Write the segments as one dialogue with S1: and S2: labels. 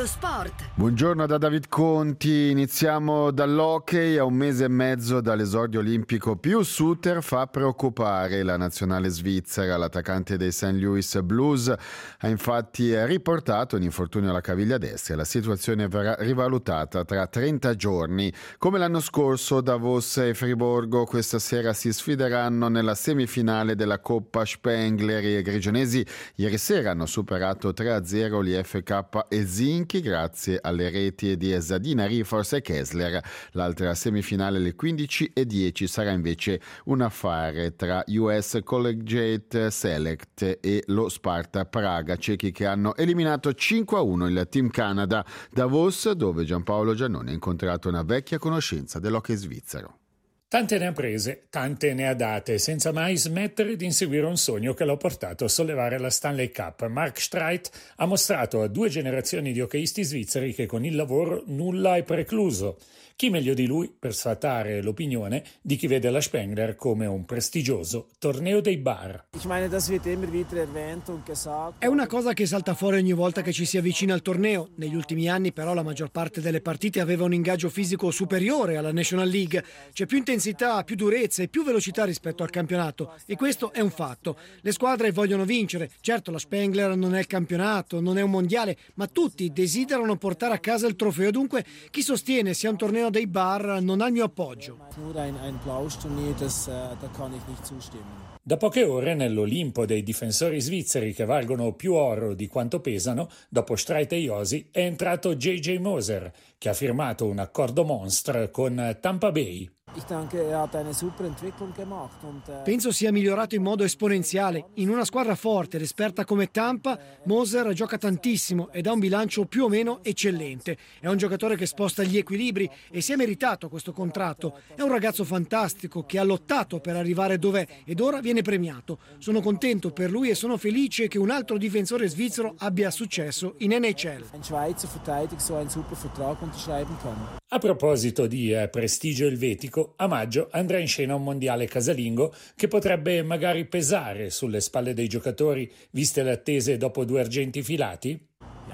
S1: lo sport.
S2: Buongiorno da David Conti, iniziamo dall'hockey. A un mese e mezzo dall'esordio olimpico, Pius Suter fa preoccupare la nazionale svizzera. L'attaccante dei St. Louis Blues ha infatti riportato un infortunio alla caviglia destra e la situazione verrà rivalutata tra 30 giorni. Come l'anno scorso, Davos e Friburgo questa sera si sfideranno nella semifinale della Coppa Spengler. I grigionesi ieri sera hanno superato 3-0 l'IFK Helsinki grazie alle reti di Zadina, Rifors e Kessler. L'altra semifinale alle 15:10 sarà invece un affare tra US Collegiate Select e lo Sparta Praga, cechi che hanno eliminato 5-1 il Team Canada. Davos, dove Giampaolo Giannone ha incontrato una vecchia conoscenza dell'hockey svizzero.
S3: Tante ne ha prese, tante ne ha date, senza mai smettere di inseguire un sogno che l'ha portato a sollevare la Stanley Cup. Mark Streit ha mostrato a 2 generazioni di hockeyisti svizzeri che con il lavoro nulla è precluso. Chi meglio di lui per sfatare l'opinione di chi vede la Spengler come un prestigioso torneo dei bar.
S4: È una cosa che salta fuori ogni volta che ci si avvicina al torneo. Negli ultimi anni però la maggior parte delle partite aveva un ingaggio fisico superiore alla National League. C'è più intensità, più durezza e più velocità rispetto al campionato, e questo è un fatto. Le squadre vogliono vincere. Certo, la Spengler non è il campionato, non è un mondiale, ma tutti desiderano portare a casa il trofeo. Dunque chi sostiene sia un torneo dei bar non ha il mio appoggio.
S3: Da poche ore nell'Olimpo dei difensori svizzeri che valgono più oro di quanto pesano, dopo Streit e Josi, è entrato J.J. Moser, che ha firmato un accordo monstre con Tampa Bay.
S4: Penso sia migliorato in modo esponenziale. In una squadra forte ed esperta come Tampa, Moser gioca tantissimo ed ha un bilancio più o meno eccellente. È un giocatore che sposta gli equilibri e si è meritato questo contratto. È un ragazzo fantastico che ha lottato per arrivare dov'è ed ora viene premiato. Sono contento per lui e sono felice che un altro difensore svizzero abbia successo in NHL.
S3: A proposito di prestigio elvetico, a maggio andrà in scena un mondiale casalingo che potrebbe magari pesare sulle spalle dei giocatori, viste le attese dopo 2 argenti filati?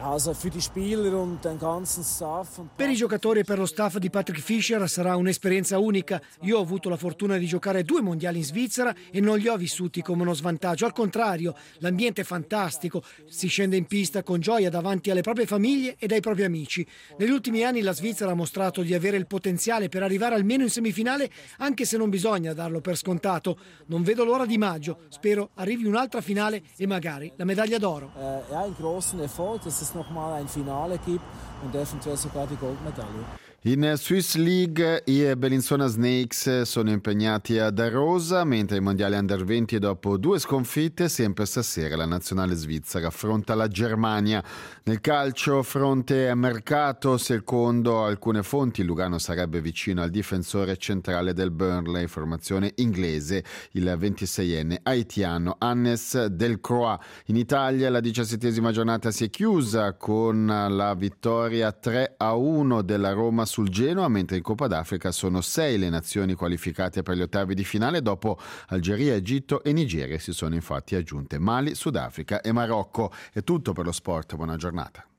S4: Per i giocatori e per lo staff di Patrick Fischer sarà un'esperienza unica. Io ho avuto la fortuna di giocare 2 mondiali in Svizzera e non li ho vissuti come uno svantaggio. Al contrario, l'ambiente è fantastico. Si scende in pista con gioia davanti alle proprie famiglie e ai propri amici. Negli ultimi anni la Svizzera ha mostrato di avere il potenziale per arrivare almeno in semifinale, anche se non bisogna darlo per scontato. Non vedo l'ora di maggio. Spero arrivi un'altra finale e magari la medaglia d'oro.
S5: Nochmal ein Finale gibt und eventuell sogar die Goldmedaille.
S2: In Swiss League i Bellinzona Snakes sono impegnati ad Arosa, mentre i mondiali Under 20 dopo 2 sconfitte, sempre stasera la nazionale svizzera affronta la Germania. Nel calcio, fronte a mercato, secondo alcune fonti Lugano sarebbe vicino al difensore centrale del Burnley, formazione inglese, il 26enne haitiano Hannes Delcroix. In Italia la 17ª giornata si è chiusa con la vittoria 3-1 della Roma sul Genoa, mentre in Coppa d'Africa sono 6 le nazioni qualificate per gli ottavi di finale. Dopo Algeria, Egitto e Nigeria si sono infatti aggiunte Mali, Sudafrica e Marocco. È tutto per lo sport, buona giornata.